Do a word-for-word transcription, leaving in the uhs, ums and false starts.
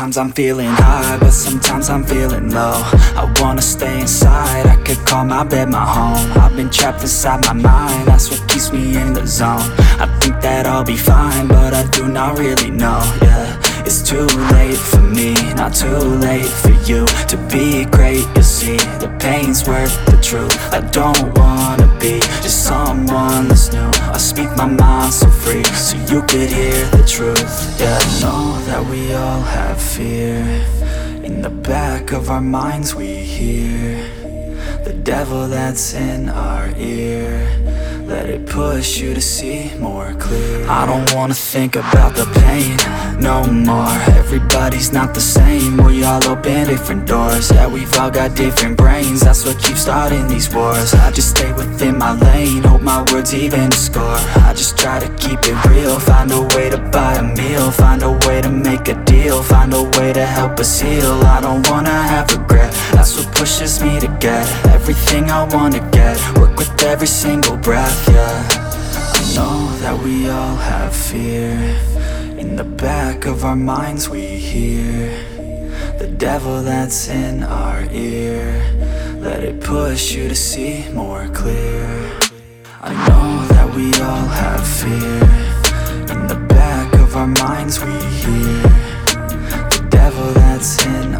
Sometimes I'm feeling high, but sometimes I'm feeling low. I wanna stay inside, I could call my bed my home. I've been trapped inside my mind, that's what keeps me in the zone. I think that I'll be fine, but I do not really know, yeah. It's too late for me, not too late for you. To be great, you'll see, the pain's worth the truth. I don't wanna be just someone that's new. I speak my mind so free, so you could hear the truth. Yeah, I know that we all have fear. In the back of our minds we hear the devil that's in our ear. Let it push you to see more clear. I don't wanna think about the pain no more. Everybody's not the same, we all open different doors. Yeah, we've all got different brains, that's what keeps starting these wars. I just stay within my lane, hope my words even score. I just try to keep it real, find a way to buy a meal, find a way to make a deal, find a way to help us heal. I don't wanna have regret, that's what pushes me to get everything I wanna get, work with every single breath, yeah. I know that we all have fear. In the back of our minds we hear the devil that's in our ear. Let it push you to see more clear. I know that we all have fear. In the back of our minds we hear the devil that's in